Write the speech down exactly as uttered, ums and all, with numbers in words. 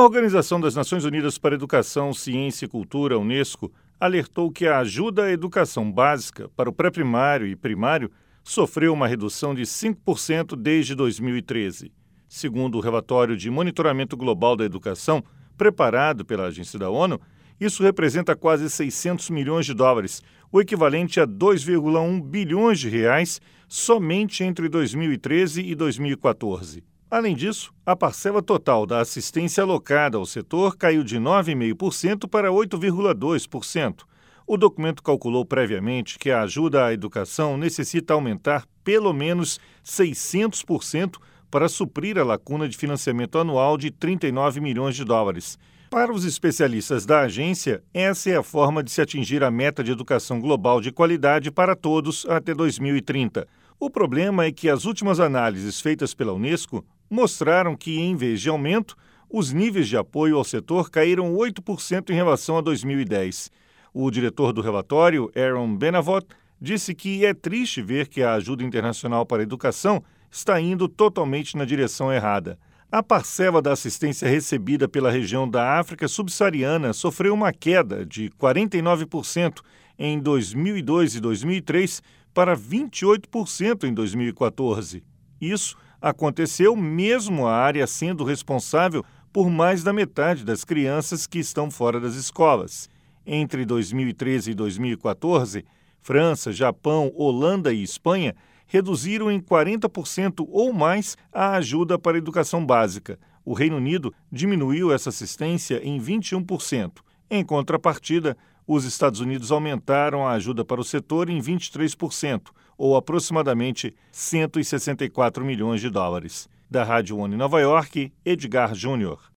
Organização das Nações Unidas para a Educação, Ciência e Cultura, Unesco, alertou que a ajuda à educação básica para o pré-primário e primário sofreu uma redução de cinco por cento desde dois mil e treze. Segundo o relatório de monitoramento global da educação, preparado pela agência da ONU, isso representa quase seiscentos milhões de dólares, o equivalente a dois vírgula um bilhões de reais somente entre dois mil e treze e dois mil e quatorze. Além disso, a parcela total da assistência alocada ao setor caiu de nove vírgula cinco por cento para oito vírgula dois por cento. O documento calculou previamente que a ajuda à educação necessita aumentar pelo menos seiscentos por cento para suprir a lacuna de financiamento anual de trinta e nove milhões de dólares. Para os especialistas da agência, essa é a forma de se atingir a meta de educação global de qualidade para todos até dois mil e trinta. O problema é que as últimas análises feitas pela Unesco mostraram que, em vez de aumento, os níveis de apoio ao setor caíram oito por cento em relação a dois mil e dez. O diretor do relatório, Aaron Benavot, disse que é triste ver que a ajuda internacional para a educação está indo totalmente na direção errada. A parcela da assistência recebida pela região da África subsaariana sofreu uma queda de quarenta e nove por cento em dois mil e dois e dois mil e três para vinte e oito por cento em dois mil e quatorze. Isso aconteceu mesmo a área sendo responsável por mais da metade das crianças que estão fora das escolas. Entre dois mil e treze e dois mil e quatorze, França, Japão, Holanda e Espanha reduziram em quarenta por cento ou mais a ajuda para a educação básica. O Reino Unido diminuiu essa assistência em vinte e um por cento. Em contrapartida, os Estados Unidos aumentaram a ajuda para o setor em vinte e três por cento, ou aproximadamente cento e sessenta e quatro milhões de dólares. Da Rádio ONU em Nova York, Edgar Júnior.